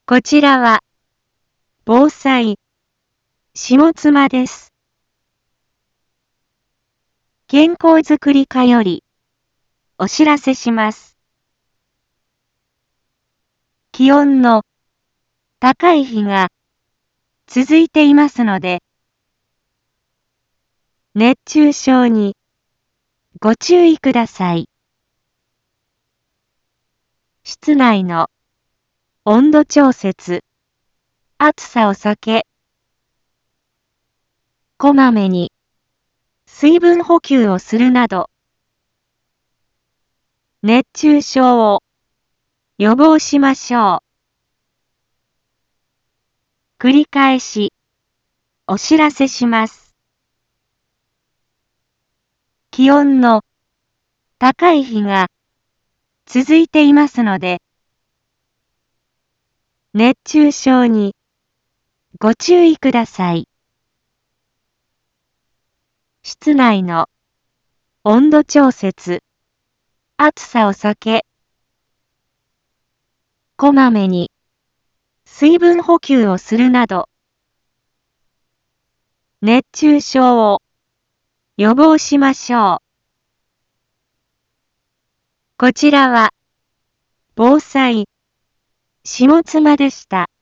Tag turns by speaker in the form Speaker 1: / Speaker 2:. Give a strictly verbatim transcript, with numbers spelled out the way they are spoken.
Speaker 1: こちらは、防災、下妻です。健康づくり課より、お知らせします。気温の高い日が続いていますので、熱中症にご注意ください。室内の温度調節、暑さを避け、こまめに水分補給をするなど、熱中症を予防しましょう。繰り返しお知らせします。気温の高い日が続いていますので、熱中症にご注意ください。室内の温度調節、暑さを避け、こまめに水分補給をするなど、熱中症を予防しましょう。こちらは、防災、下妻でした。